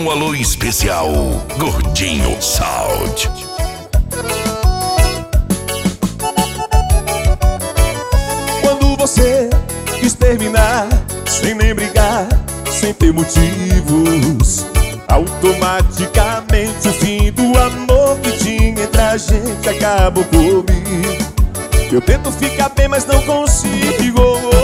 um alô especial, Gordinho Sound. Quando você quis terminar, sem nem brigar, sem ter motivos, automaticamente o fim do amor que tinha entre a gente acabou comigo. Eu tento ficar bem, mas não consigo.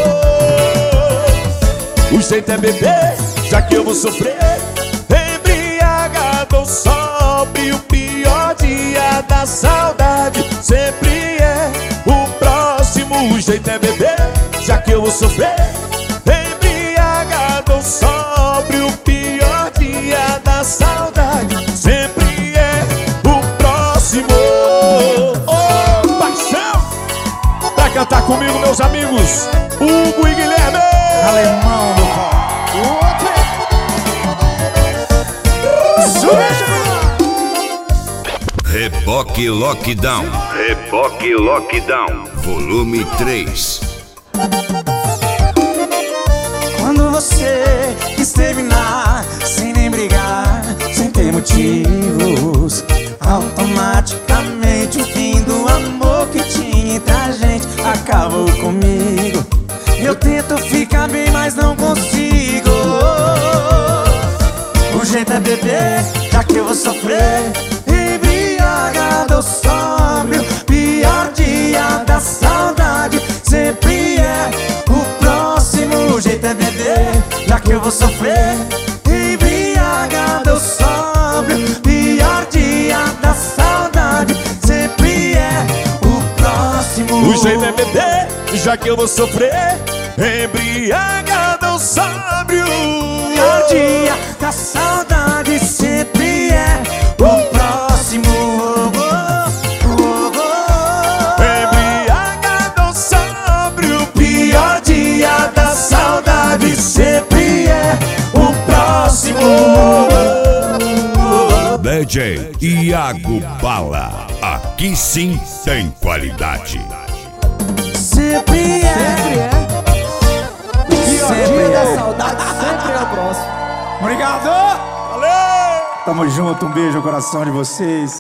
O jeito é beber, já que eu vou sofrer, embriagado ou sóbrio. O pior dia da saudade sempre é o próximo. O jeito é beber, já que eu vou sofrer, embriagado ou sóbrio. O pior dia da saudade sempre é o próximo. Oh, paixão! Pra cantar comigo, meus amigos, Hugo e Guilherme. Alemão do pau. Reboque Lockdown. Reboque Lockdown. Volume 3. Quando você quis terminar, sem nem brigar, sem ter motivos, automaticamente o fim do amor que tinha entre a gente acabou comigo. Eu tento ficar bem, mas não consigo. O jeito é beber, já que eu vou sofrer, embriagado ou sóbrio. Pior dia da saudade sempre é o próximo. O jeito é beber, já que eu vou sofrer, embriagado ou sóbrio. Pior dia da saudade sempre é o próximo. O jeito é beber, já que eu vou sofrer, embriagado ou sóbrio. Pior dia da saudade sempre é o próximo. Embriagado ou sóbrio. Pior dia da saudade sempre é o próximo. DJ Iago Bala. Aqui sim tem qualidade. Sempre é. Pior dia da saudade sempre é o próximo. Obrigado. Valeu! Tamo junto, um beijo no coração de vocês.